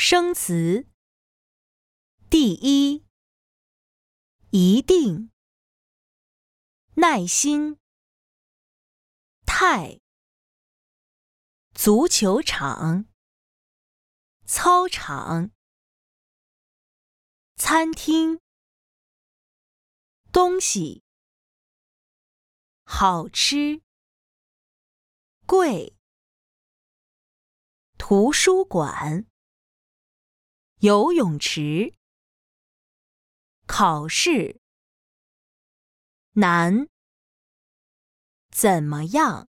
生词：第一，一定，耐心，太，足球场，操场，餐厅，东西，好吃，贵，图书馆，游泳池，考试，难，怎么样？